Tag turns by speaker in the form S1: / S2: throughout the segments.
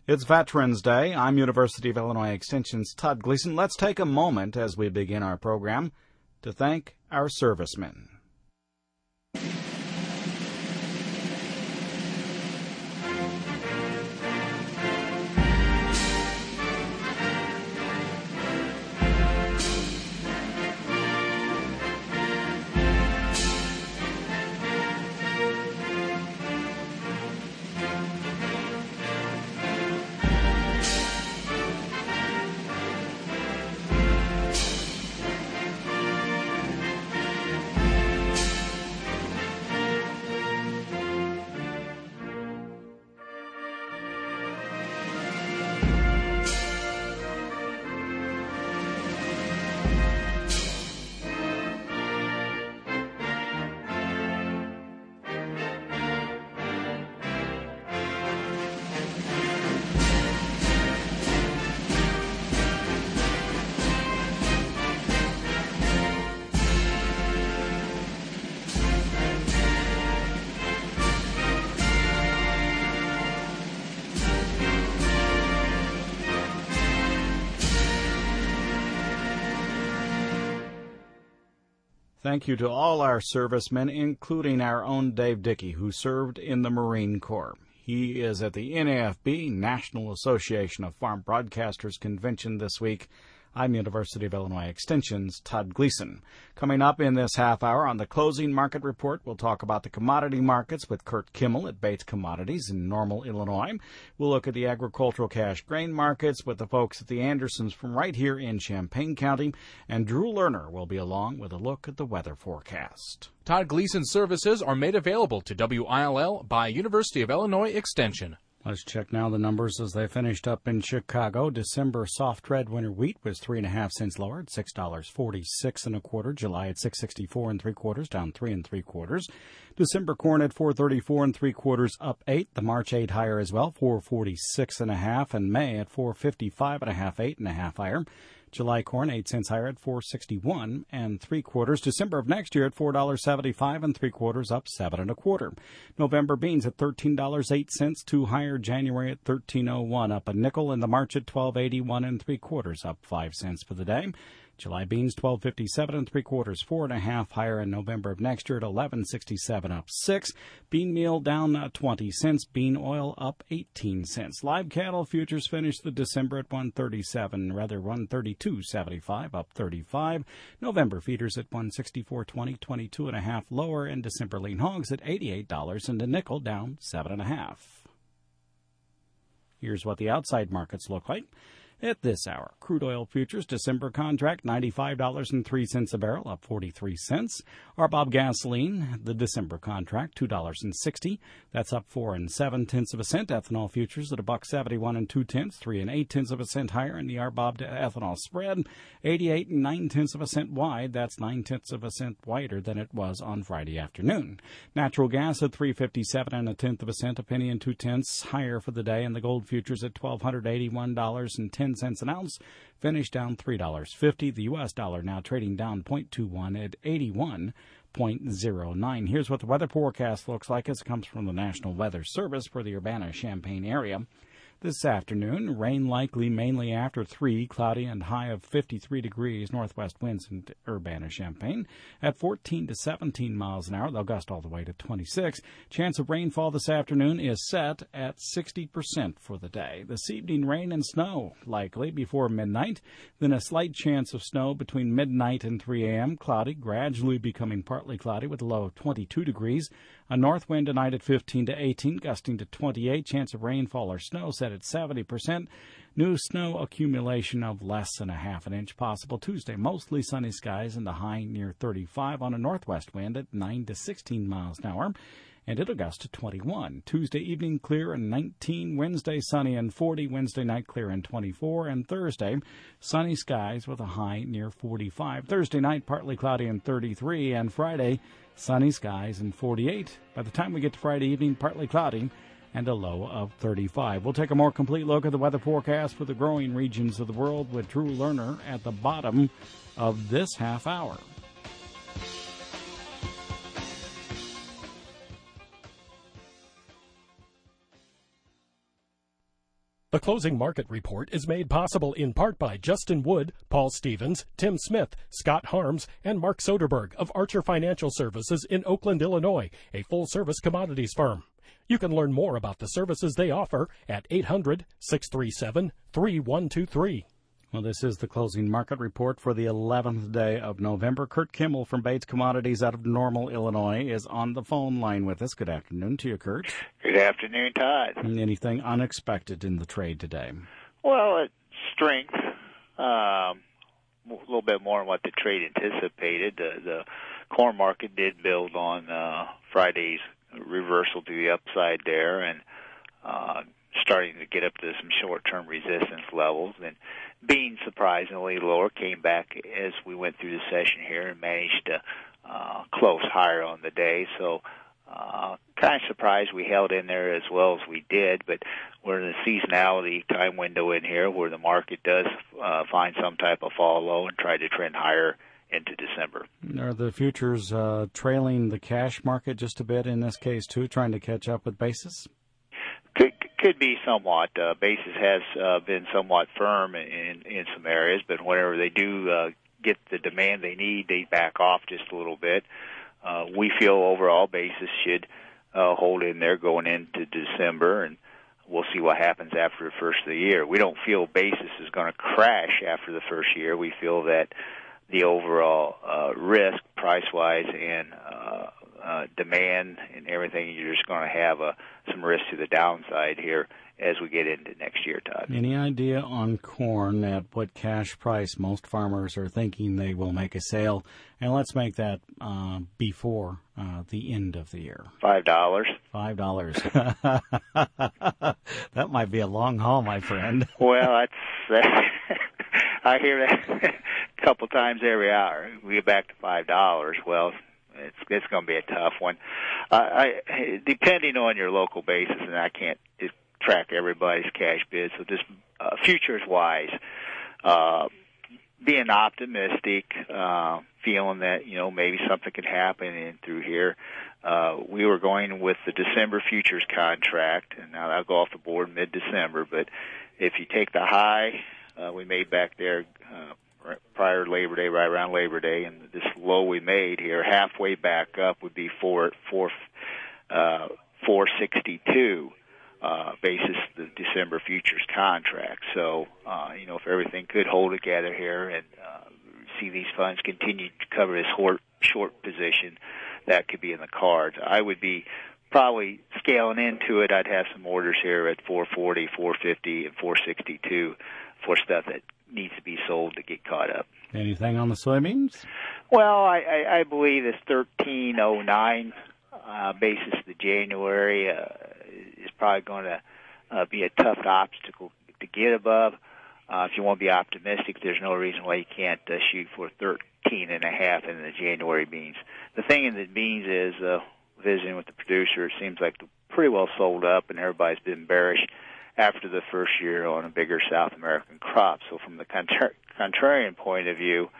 S1: It's Veterans Day. I'm University of Illinois Extension's Todd Gleason. Let's take a moment as we begin our program to thank our servicemen. Thank you to all our servicemen, including our own Dave Dickey, who served in the Marine Corps. He is at the NAFB, National Association of Farm Broadcasters Convention this week. I'm University of Illinois Extension's Todd Gleason. Coming up in this half hour on the Closing Market Report, we'll talk about the commodity markets with Kurt Kimmel at Bates Commodities in Normal, Illinois. We'll look at the agricultural cash grain markets with the folks at the Andersons from right here in Champaign County. And Drew Lerner will be along with a look at the weather forecast.
S2: Todd Gleason services are made available to WILL by University of Illinois Extension.
S1: Let's check now the numbers as they finished up in Chicago. December soft red winter wheat was 3.5 cents lower at $6.46 1/4. July at $6.64 3/4, down 3 3/4. December corn at $4.34 3/4, up 8. The March 8 higher as well, $4.46 1/2, and May at $4.55 1/2, 8 1/2 higher. July corn 8 cents higher at $4.61 3/4. December of next year at $4.75 3/4, up 7 1/4. November beans at $13.08, 2 higher. January at $13.01, up a nickel, and the March at $12.81 3/4, up 5 cents for the day. July beans $12.57 3/4, 4 1/2 higher. In November of next year at $11.67, up 6. Bean meal down 20 cents. Bean oil up 18 cents. Live cattle futures finished the December at 132.75, up 35. November feeders at 164.20, 22 1/2 lower, and December lean hogs at $88 and a nickel, down 7 1/2. Here's what the outside markets look like. At this hour, crude oil futures, December contract, $95.03 a barrel, up 43 cents. RBOB gasoline, the December contract, $2.60. That's up 4 7/10 cents. Ethanol futures at $1.71 2/10, 3 8/10 cents higher. And the RBOB to ethanol spread, 88 9/10 cents wide. That's 9/10 cents wider than it was on Friday afternoon. Natural gas at $3.57 1/10 a penny and 2/10 higher for the day. And the gold futures at $1,281.10 an ounce, finished down $3.50. The U.S. dollar now trading down 0.21 at 81.09. Here's what the weather forecast looks like as it comes from the National Weather Service for the Urbana-Champaign area. This afternoon, rain likely mainly after 3, cloudy and high of 53 degrees, northwest winds in Urbana-Champaign at 14 to 17 miles an hour. They'll gust all the way to 26. Chance of rainfall this afternoon is set at 60% for the day. This evening, rain and snow likely before midnight, then a slight chance of snow between midnight and 3 a.m. Cloudy, gradually becoming partly cloudy with a low of 22 degrees. A north wind tonight at 15 to 18, gusting to 28. Chance of rainfall or snow set at 70%. New snow accumulation of less than 1/2 inch possible. Tuesday, mostly sunny skies and the high near 35 on a northwest wind at 9 to 16 miles an hour. And it'll gust to 21. Tuesday evening clear and 19. Wednesday sunny and 40. Wednesday night clear and 24. And Thursday sunny skies with a high near 45. Thursday night partly cloudy and 33. And Friday sunny skies and 48. By the time we get to Friday evening, partly cloudy and a low of 35. We'll take a more complete look at the weather forecast for the growing regions of the world with Drew Lerner at the bottom of this half hour.
S3: The closing market report is made possible in part by Justin Wood, Paul Stevens, Tim Smith, Scott Harms, and Mark Soderberg of Archer Financial Services in Oakland, Illinois, a full-service commodities firm. You can learn more about the services they offer at 800-637-3123.
S1: Well, this is the closing market report for the 11th day of November. Kurt Kimmel from Bates Commodities out of Normal, Illinois, is on the phone line with us. Good afternoon to you, Kurt.
S4: Good afternoon, Todd.
S1: Anything unexpected in the trade today?
S4: Well, strength, a little bit more than what the trade anticipated. The corn market did build on Friday's reversal to the upside there, and starting to get up to some short-term resistance levels. And beans surprisingly lower, came back as we went through the session here and managed to close higher on the day. So kind of surprised we held in there as well as we did, but we're in the seasonality time window in here where the market does find some type of fall low and try to trend higher into December.
S1: Are the futures trailing the cash market just a bit in this case, too, trying to catch up with basis?
S4: Could be somewhat. Basis has been somewhat firm in some areas, but whenever they do get the demand they need, they back off just a little bit. We feel overall basis should hold in there going into December, and we'll see what happens after the first of the year. We don't feel basis is going to crash after the first year. We feel that the overall risk, price-wise, and demand and everything, you're just going to have some risk to the downside here as we get into next year, Todd.
S1: Any idea on corn at what cash price most farmers are thinking they will make a sale? And let's make that before the end of the year.
S4: $5.
S1: $5. That might be a long haul, my friend.
S4: Well, that's I hear that a couple times every hour. We get back to $5. Well, it's going to be a tough one. Depending on your local basis, and I can't track everybody's cash bids, so just futures-wise, being optimistic, feeling that, maybe something could happen in through here. We were going with the December futures contract, and now that'll go off the board mid-December, but if you take the high we made back there prior to Labor Day, right around Labor Day, and this low we made here, halfway back up would be 462 basis the December futures contract. So, if everything could hold together here and see these funds continue to cover this short position, that could be in the cards. I would be probably scaling into it. I'd have some orders here at 440, 450, and 462 for stuff that needs to be sold to get caught up.
S1: Anything on the soybeans?
S4: Well, I believe this 1309 basis the January is probably going to be a tough obstacle to get above. If you want to be optimistic, there's no reason why you can't shoot for 13.5 in the January beans. The thing in the beans is, visiting with the producer, it seems like they're pretty well sold up, and everybody's been bearish after the first year on a bigger South American crop. So from the contrarian point of view,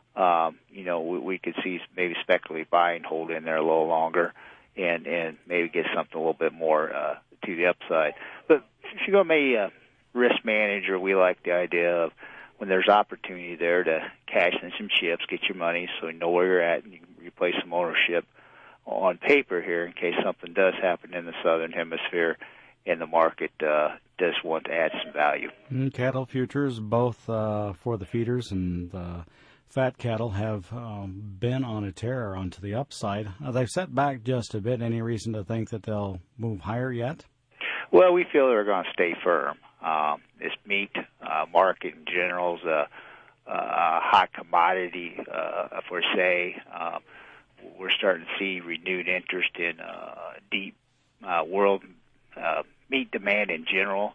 S4: we could see maybe speculative buying hold in there a little longer and maybe get something a little bit more to the upside. But if you're going to be a risk manager, we like the idea of when there's opportunity there to cash in some chips, get your money so you know where you're at, and you can replace some ownership on paper here in case something does happen in the southern hemisphere and the market does want to add some value.
S1: Cattle futures, both for the feeders and the fat cattle, have been on a tear onto the upside. They've set back just a bit. Any reason to think that they'll move higher yet?
S4: Well, we feel they're going to stay firm. This meat market in general is a hot commodity, for say. We're starting to see renewed interest in deep world meat demand in general.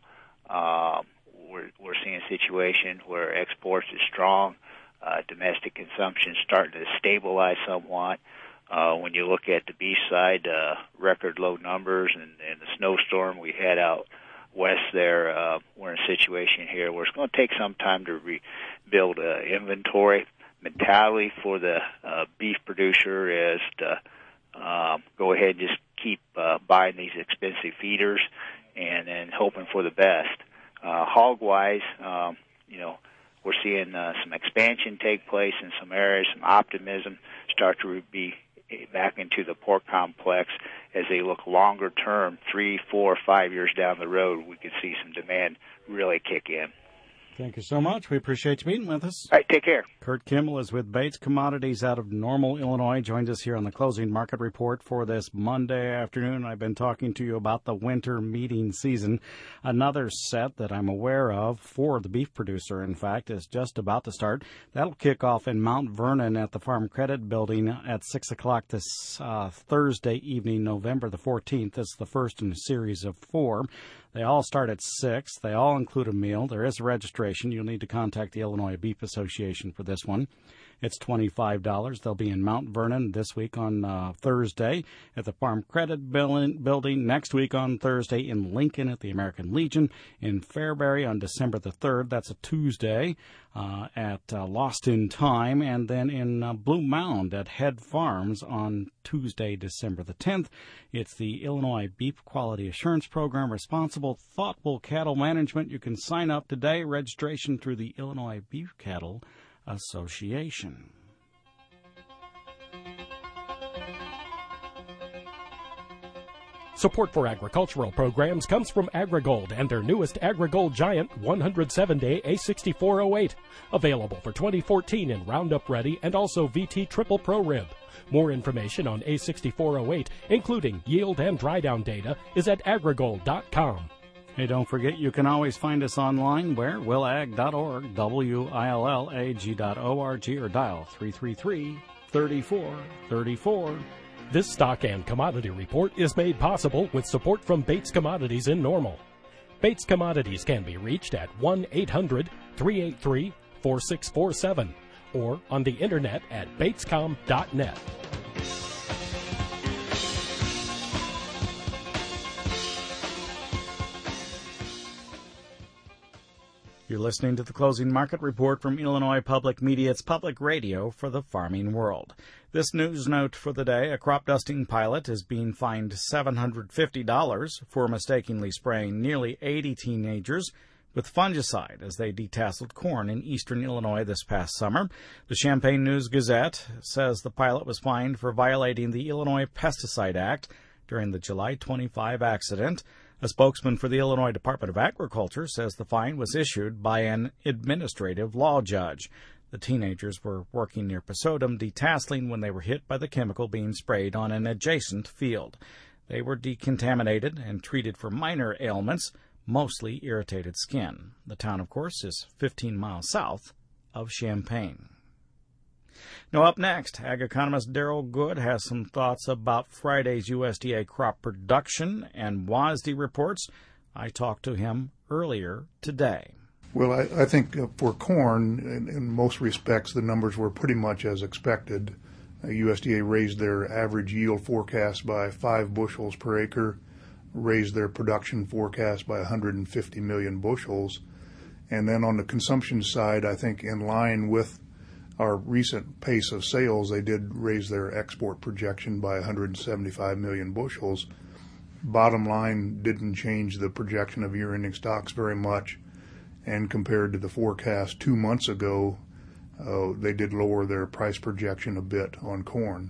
S4: We're seeing a situation where exports is strong, domestic consumption is starting to stabilize somewhat. When you look at the beef side, record low numbers and the snowstorm we had out west there, we're in a situation here where it's going to take some time to rebuild inventory. Mentality for the beef producer is to go ahead and just keep buying these expensive feeders and hoping for the best. Hog-wise, we're seeing some expansion take place in some areas, some optimism start to be back into the pork complex as they look longer term, 3, 4, 5 years down the road. We could see some demand really kick in.
S1: Thank you so much. We appreciate you meeting with us.
S4: All right, take care.
S1: Kurt Kimmel is with Bates Commodities out of Normal, Illinois. Joined us here on the Closing Market Report for this Monday afternoon. I've been talking to you about the winter meeting season. Another set that I'm aware of for the beef producer, in fact, is just about to start. That'll kick off in Mount Vernon at the Farm Credit Building at 6 o'clock this Thursday evening, November the 14th. It's the first in a series of 4. They all start at 6. They all include a meal. There is a registration. You'll need to contact the Illinois Beef Association for this one. It's $25. They'll be in Mount Vernon this week on Thursday at the Farm Credit Building. Next week on Thursday in Lincoln at the American Legion. In Fairbury on December the 3rd. That's a Tuesday at Lost in Time. And then in Blue Mound at Head Farms on Tuesday, December the 10th. It's the Illinois Beef Quality Assurance Program. Responsible, thoughtful cattle management. You can sign up today. Registration through the Illinois Beef Cattle Association.
S3: Support for agricultural programs comes from AgriGold and their newest AgriGold Giant 107-day A6408. Available for 2014 in Roundup Ready and also VT Triple Pro Rib. More information on A6408, including yield and dry down data, is at agrigold.com.
S1: Hey, don't forget you can always find us online where? willag.org, willag.org, or dial 333-3434.
S3: This stock and commodity report is made possible with support from Bates Commodities in Normal. Bates Commodities can be reached at 1-800-383-4647 or on the internet at batescom.net.
S1: You're listening to the Closing Market Report from Illinois Public Media. It's public radio for the farming world. This news note for the day: a crop dusting pilot is being fined $750 for mistakenly spraying nearly 80 teenagers with fungicide as they detasseled corn in eastern Illinois this past summer. The Champaign News-Gazette says the pilot was fined for violating the Illinois Pesticide Act during the July 25 accident. A spokesman for the Illinois Department of Agriculture says the fine was issued by an administrative law judge. The teenagers were working near Pasodum detasseling when they were hit by the chemical being sprayed on an adjacent field. They were decontaminated and treated for minor ailments, mostly irritated skin. The town, of course, is 15 miles south of Champaign. Now, up next, ag economist Darrell Good has some thoughts about Friday's USDA crop production and WASDE reports. I talked to him earlier today.
S5: Well, I think for corn, in most respects, the numbers were pretty much as expected. USDA raised their average yield forecast by 5 bushels per acre, raised their production forecast by 150 million bushels. And then on the consumption side, I think in line with our recent pace of sales, they did raise their export projection by 175 million bushels. Bottom line, didn't change the projection of year-ending stocks very much. And compared to the forecast 2 months ago, they did lower their price projection a bit on corn.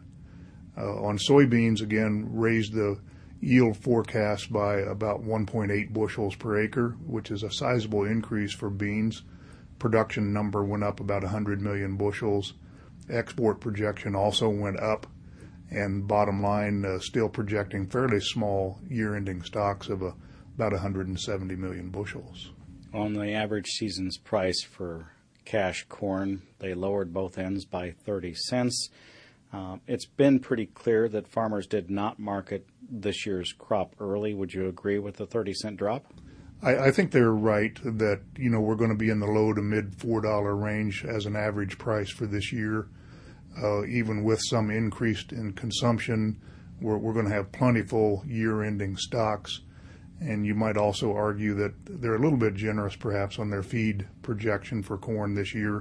S5: On soybeans, again, raised the yield forecast by about 1.8 bushels per acre, which is a sizable increase for beans. Production number went up about 100 million bushels. Export projection also went up, and bottom line, still projecting fairly small year-ending stocks of about 170 million bushels.
S1: On the average season's price for cash corn, they lowered both ends by 30 cents. It's been pretty clear that farmers did not market this year's crop early. Would you agree with the 30-cent drop?
S5: I think they're right that, we're going to be in the low to mid $4 range as an average price for this year. Even with some increase in consumption, we're going to have plentiful year-ending stocks. And you might also argue that they're a little bit generous perhaps on their feed projection for corn this year,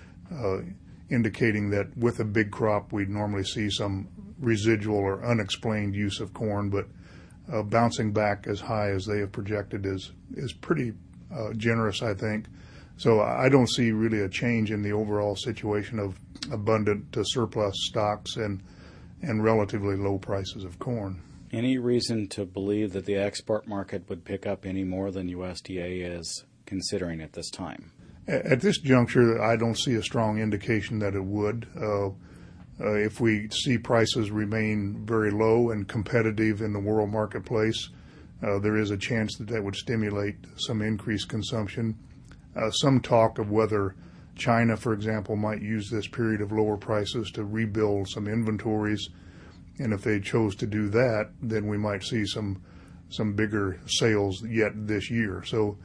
S5: indicating that with a big crop we'd normally see some residual or unexplained use of corn, but bouncing back as high as they have projected is pretty generous, I think. So I don't see really a change in the overall situation of abundant to surplus stocks and relatively low prices of corn.
S1: Any reason to believe that the export market would pick up any more than USDA is considering at this time?
S5: At this juncture, I don't see a strong indication that it would. If we see prices remain very low and competitive in the world marketplace, there is a chance that would stimulate some increased consumption. Some talk of whether China, for example, might use this period of lower prices to rebuild some inventories. And if they chose to do that, then we might see some bigger sales yet this year. So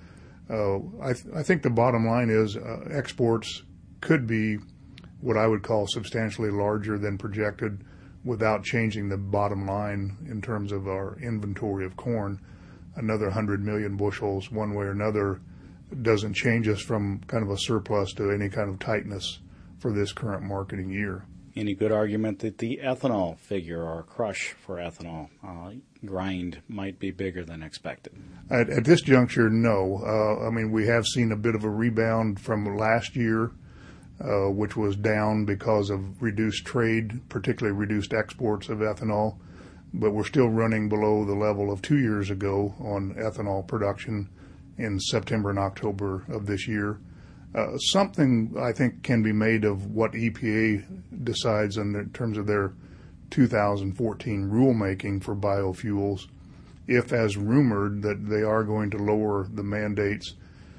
S5: I think the bottom line is exports could be what I would call substantially larger than projected without changing the bottom line in terms of our inventory of corn. Another 100 million bushels, one way or another, doesn't change us from kind of a surplus to any kind of tightness for this current marketing year.
S1: Any good argument that the ethanol figure or crush for ethanol grind might be bigger than expected?
S5: At this juncture, no. I mean, we have seen a bit of a rebound from last year, which was down because of reduced trade, particularly reduced exports of ethanol. But we're still running below the level of 2 years ago on ethanol production in September and October of this year. Something I think can be made of what EPA decides in terms of their 2014 rulemaking for biofuels, if as rumored that they are going to lower the mandates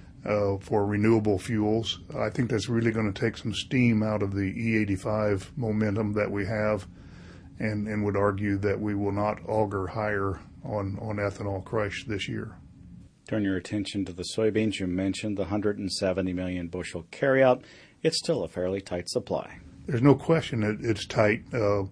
S5: for renewable fuels. I think that's really going to take some steam out of the E85 momentum that we have, and would argue that we will not augur higher on ethanol crush this year.
S1: Turn your attention to the soybeans. You mentioned the 170 million bushel carryout. It's still a fairly tight supply.
S5: There's no question it's tight.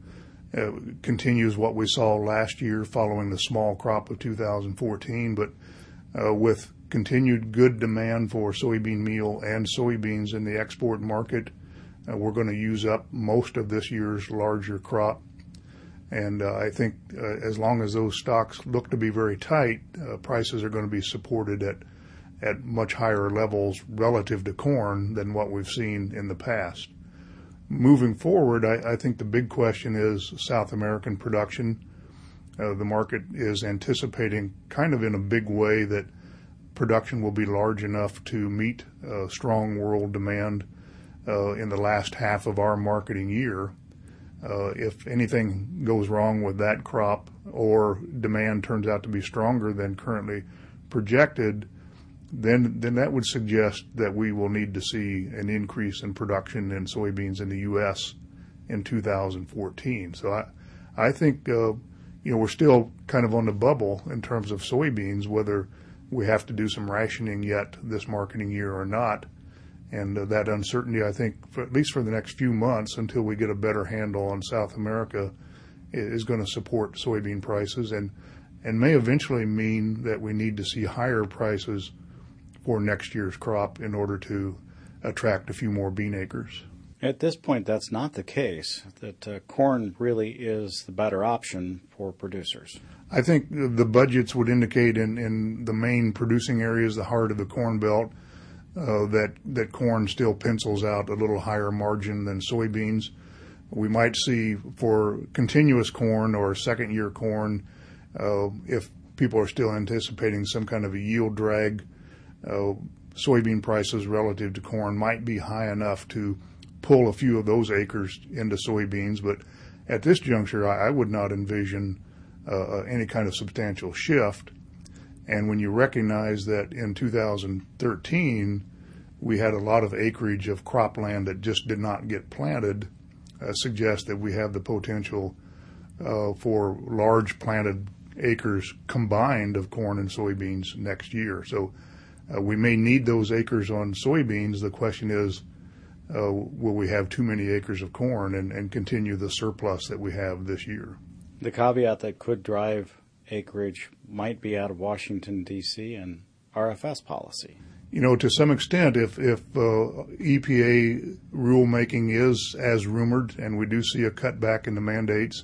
S5: Continues what we saw last year following the small crop of 2014, but with continued good demand for soybean meal and soybeans in the export market, we're going to use up most of this year's larger crop. And I think as long as those stocks look to be very tight, prices are going to be supported at much higher levels relative to corn than what we've seen in the past. Moving forward, I think the big question is South American production. The market is anticipating kind of in a big way that production will be large enough to meet strong world demand in the last half of our marketing year. If anything goes wrong with that crop or demand turns out to be stronger than currently projected, then that would suggest that we will need to see an increase in production in soybeans in the U.S. in 2014. So I think we're still kind of on the bubble in terms of soybeans, whether we have to do some rationing yet this marketing year or not. And that uncertainty, I think, at least for the next few months until we get a better handle on South America, is going to support soybean prices and may eventually mean that we need to see higher prices for next year's crop in order to attract a few more bean acres.
S1: At this point, that's not the case, that corn really is the better option for producers.
S5: I think the budgets would indicate in the main producing areas, the heart of the Corn Belt, that corn still pencils out a little higher margin than soybeans. We might see for continuous corn or second-year corn, if people are still anticipating some kind of a yield drag, soybean prices relative to corn might be high enough to pull a few of those acres into soybeans. But at this juncture, I would not envision any kind of substantial shift. And when you recognize that in 2013, we had a lot of acreage of cropland that just did not get planted, suggests that we have the potential for large planted acres combined of corn and soybeans next year. So we may need those acres on soybeans. The question is, will we have too many acres of corn and continue the surplus that we have this year?
S1: The caveat that could drive acreage might be out of Washington, D.C. and RFS policy.
S5: To some extent, if EPA rulemaking is as rumored, and we do see a cutback in the mandates,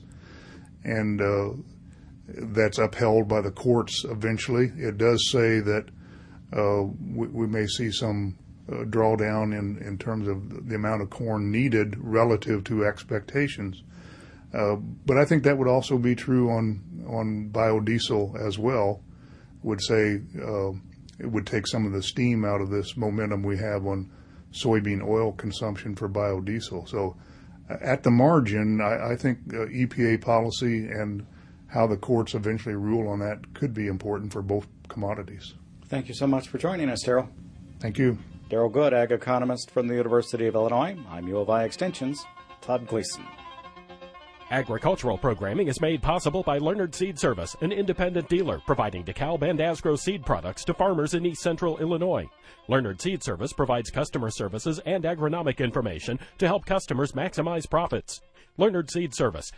S5: and that's upheld by the courts eventually, it does say that we may see some drawdown in terms of the amount of corn needed relative to expectations. But I think that would also be true on biodiesel as well. Would say it would take some of the steam out of this momentum we have on soybean oil consumption for biodiesel. So at the margin, I think EPA policy and how the courts eventually rule on that could be important for both commodities.
S1: Thank you so much for joining us, Darrell.
S5: Thank you.
S1: Darrell Good, ag economist from the University of Illinois. I'm U of I Extension's Todd Gleason.
S3: Agricultural programming is made possible by Leonard Seed Service, an independent dealer providing DeKalb and Asgrow seed products to farmers in East Central Illinois. Leonard Seed Service provides customer services and agronomic information to help customers maximize profits. Leonard Seed Service,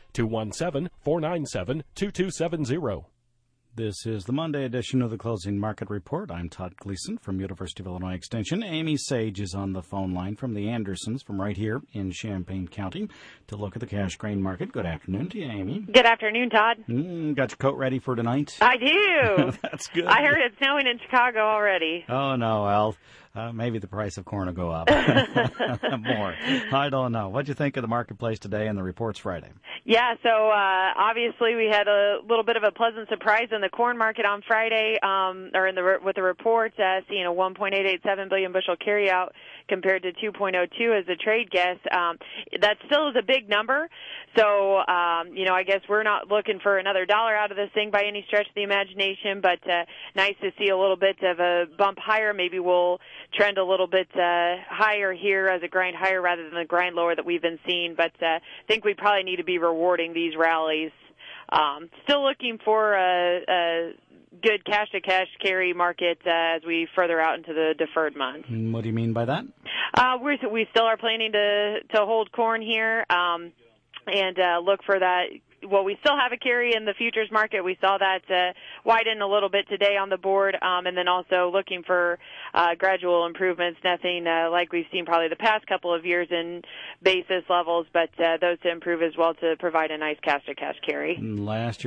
S3: 217-497-2270.
S1: This is the Monday edition of the Closing Market Report. I'm Todd Gleason from University of Illinois Extension. Amy Sage is on the phone line from the Andersons from right here in Champaign County to look at the cash grain market. Good afternoon to you, Amy.
S6: Good afternoon, Todd.
S1: Got your coat ready for tonight?
S6: I do.
S1: That's good.
S6: I heard it's snowing in Chicago already.
S1: Oh, no, well, maybe the price of corn will go up more. I don't know. What'd you think of the marketplace today and the reports Friday?
S6: Yeah, so obviously we had a little bit of a pleasant surprise in the corn market on Friday, with the report, seeing a 1.887 billion bushel carryout compared to 2.02 as a trade guess. That still is a big number. So, I guess we're not looking for another dollar out of this thing by any stretch of the imagination, but nice to see a little bit of a bump higher. Maybe we'll trend a little bit higher here as a grind higher rather than the grind lower that we've been seeing. But I think we probably need to be rewarding these rallies. Still looking for a good cash-to-cash carry market as we further out into the deferred months.
S1: What do you mean by that?
S6: We still are planning to hold corn here and look for that. Well, we still have a carry in the futures market. We saw that widen a little bit today on the board, and then also looking for gradual improvements, nothing like we've seen probably the past couple of years in basis levels, but those to improve as well to provide a nice cash-to-cash carry.
S1: Last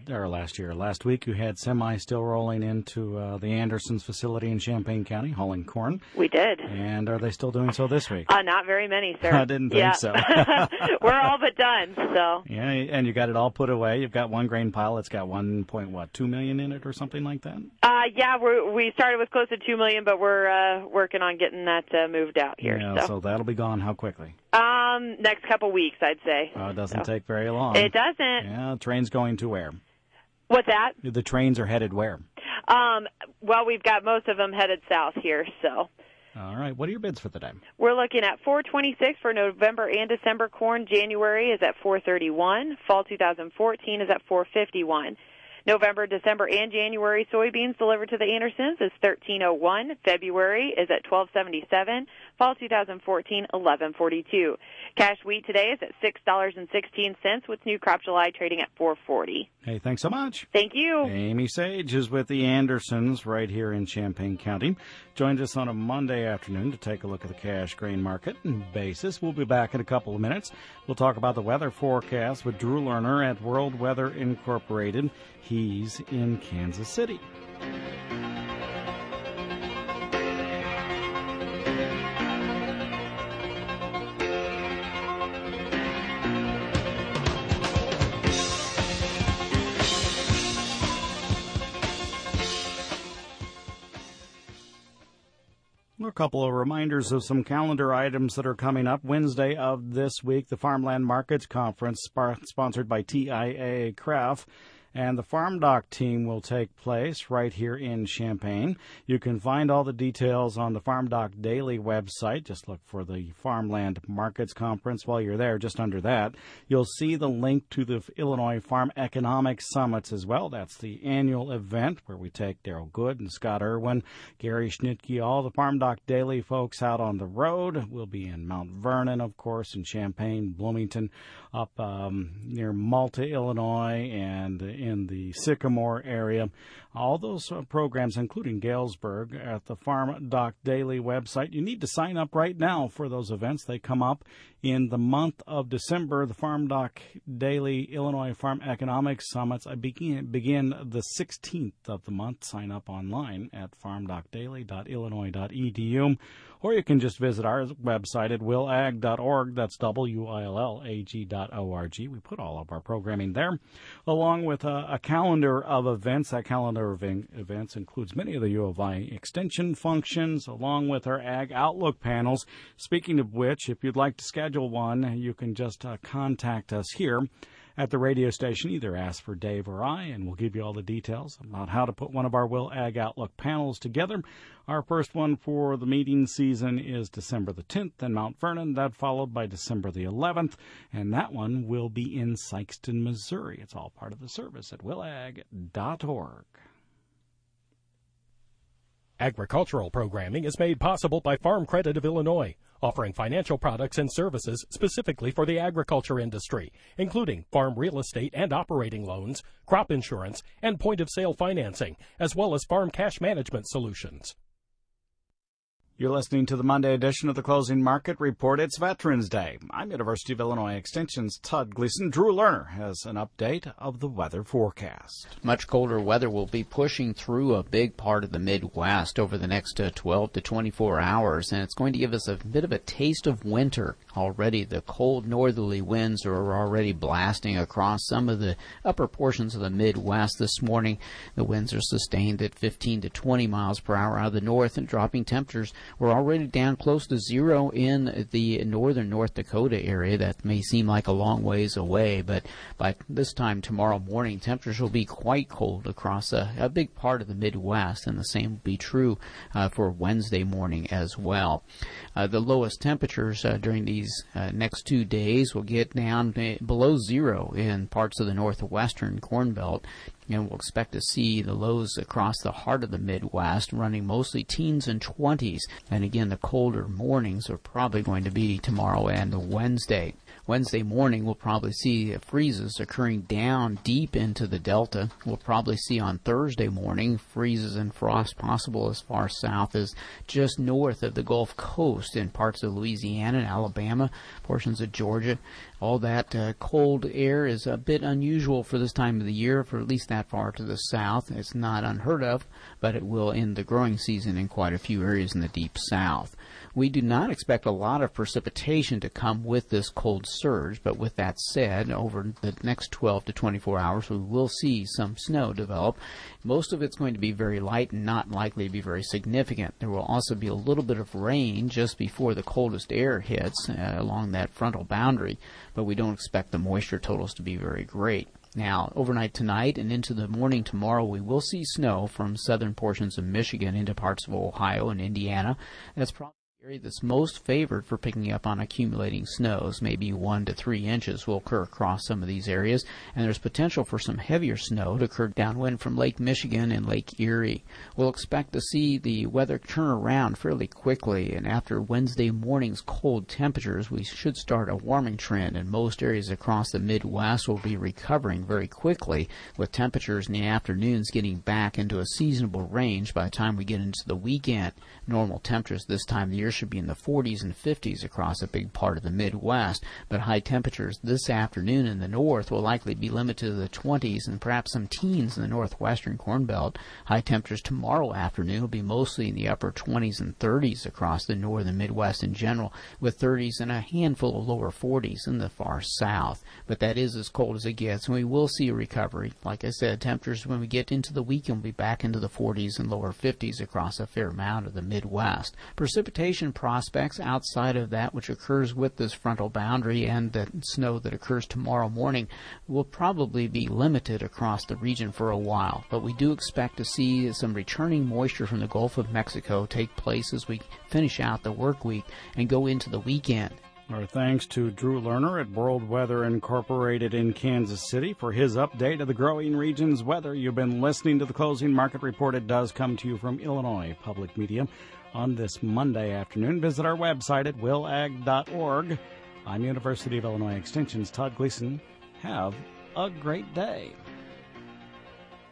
S1: week you had semi still rolling into the Andersons facility in Champaign County, hauling corn.
S6: We did.
S1: And are they still doing so this week?
S6: Not very many, sir.
S1: I didn't think so.
S6: We're all but done, so.
S1: Yeah, and you got it all put away. You've got one grain pile. It's got 1.2 million in it or something like that?
S6: We started with close to 2 million, but we're working on getting that moved out here.
S1: Yeah, so that'll be gone how quickly?
S6: Next couple weeks, I'd say.
S1: It doesn't take very long.
S6: It doesn't.
S1: Yeah, the train's going to where?
S6: What's that?
S1: The trains are headed where?
S6: Well, we've got most of them headed south here, so.
S1: All right. What are your bids for the day?
S6: We're looking at $4.26 for November and December corn. January is at $4.31. Fall 2014 is at $4.51. November, December, and January soybeans delivered to the Andersons is $13.01. February is at $12.77. Fall 2014, $11.42. Cash wheat today is at $6.16 with new crop July trading at $4.40.
S1: Hey, thanks so much.
S6: Thank you.
S1: Amy Sage is with the Andersons right here in Champaign County. Joined us on a Monday afternoon to take a look at the cash grain market and basis. We'll be back in a couple of minutes. We'll talk about the weather forecast with Drew Lerner at World Weather Incorporated. He's in Kansas City. A couple of reminders of some calendar items that are coming up. Wednesday of this week, the Farmland Markets Conference, sponsored by TIAA Craft, and the Farm Doc team will take place right here in Champaign. You can find all the details on the Farm Doc Daily website. Just look for the Farmland Markets Conference while you're there. Just under that, you'll see the link to the Illinois Farm Economic Summits as well. That's the annual event where we take Darrell Good and Scott Irwin, Gary Schnitke, all the Farm Doc Daily folks out on the road. We'll be in Mount Vernon, of course, in Champaign, Bloomington, up near Malta, Illinois, and in the Sycamore area. All those programs, including Galesburg, at the Farm Doc Daily website. You need to sign up right now for those events. They come up in the month of December. The Farm Doc Daily Illinois Farm Economics Summits begin the 16th of the month. Sign up online at farmdocdaily.illinois.edu, or you can just visit our website at willag.org. That's willag.org. We put all of our programming there, along with a calendar of events. That calendar of events includes many of the U of I extension functions, along with our Ag Outlook panels. Speaking of which, if you'd like to schedule one, you can just contact us here at the radio station. Either ask for Dave or I, and we'll give you all the details about how to put one of our Will Ag Outlook panels together. Our first one for the meeting season is December the 10th in Mount Vernon, that followed by December the 11th, and that one will be in Sikeston, Missouri. It's all part of the service at willag.org.
S3: Agricultural programming is made possible by Farm Credit of Illinois, offering financial products and services specifically for the agriculture industry, including farm real estate and operating loans, crop insurance, and point-of-sale financing, as well as farm cash management solutions.
S1: You're listening to the Monday edition of the Closing Market Report. It's Veterans Day. I'm University of Illinois Extension's Todd Gleason. Drew Lerner has an update of the weather forecast.
S7: Much colder weather will be pushing through a big part of the Midwest over the next 12 to 24 hours, and it's going to give us a bit of a taste of winter. Already the cold northerly winds are already blasting across some of the upper portions of the Midwest this morning. The winds are sustained at 15 to 20 miles per hour out of the north, and dropping temperatures we're already down close to zero in the northern North Dakota area. That may seem like a long ways away, but by this time tomorrow morning, temperatures will be quite cold across a big part of the Midwest, and the same will be true for Wednesday morning as well. The lowest temperatures during these next 2 days will get down below zero in parts of the northwestern Corn Belt. And we'll expect to see the lows across the heart of the Midwest running mostly teens and 20s. And again, the colder mornings are probably going to be tomorrow and Wednesday. Wednesday morning, we'll probably see freezes occurring down deep into the Delta. We'll probably see on Thursday morning freezes and frost possible as far south as just north of the Gulf Coast in parts of Louisiana and Alabama, portions of Georgia. All that cold air is a bit unusual for this time of the year, for at least that far to the south. It's not unheard of, but it will end the growing season in quite a few areas in the deep south. We do not expect a lot of precipitation to come with this cold surge, but with that said, over the next 12 to 24 hours, we will see some snow develop. Most of it's going to be very light and not likely to be very significant. There will also be a little bit of rain just before the coldest air hits along that frontal boundary, but we don't expect the moisture totals to be very great. Now, overnight tonight and into the morning tomorrow, we will see snow from southern portions of Michigan into parts of Ohio and Indiana. That's probably the area that's most favored for picking up on accumulating snows. Maybe 1 to 3 inches will occur across some of these areas, and there's potential for some heavier snow to occur downwind from Lake Michigan and Lake Erie. We'll expect to see the weather turn around fairly quickly, and after Wednesday morning's cold temperatures, we should start a warming trend, and most areas across the Midwest will be recovering very quickly, with temperatures in the afternoons getting back into a seasonable range by the time we get into the weekend. Normal temperatures this time of the year should be in the 40s and 50s across a big part of the Midwest, but high temperatures this afternoon in the north will likely be limited to the 20s and perhaps some teens in the northwestern Corn Belt. High temperatures tomorrow afternoon will be mostly in the upper 20s and 30s across the northern Midwest in general, with 30s and a handful of lower 40s in the far south. But that is as cold as it gets, and we will see a recovery. Like I said, temperatures when we get into the weekend will be back into the 40s and lower 50s across a fair amount of the Midwest. Precipitation prospects outside of that which occurs with this frontal boundary and the snow that occurs tomorrow morning will probably be limited across the region for a while, but we do expect to see some returning moisture from the Gulf of Mexico take place as we finish out the work week and go into the weekend.
S1: Our thanks to Drew Lerner at World Weather Incorporated in Kansas City for his update of the growing region's weather. You've been listening to the Closing Market Report. It does come to you from Illinois Public Media on this Monday afternoon. Visit our website at willag.org. I'm University of Illinois Extension's Todd Gleason. Have a great day.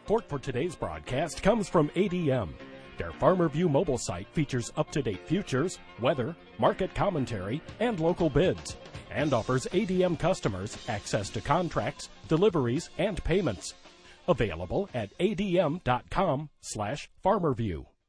S3: Support for today's broadcast comes from ADM. Their FarmerView mobile site features up-to-date futures, weather, market commentary, and local bids, and offers ADM customers access to contracts, deliveries, and payments. Available at adm.com/FarmerView.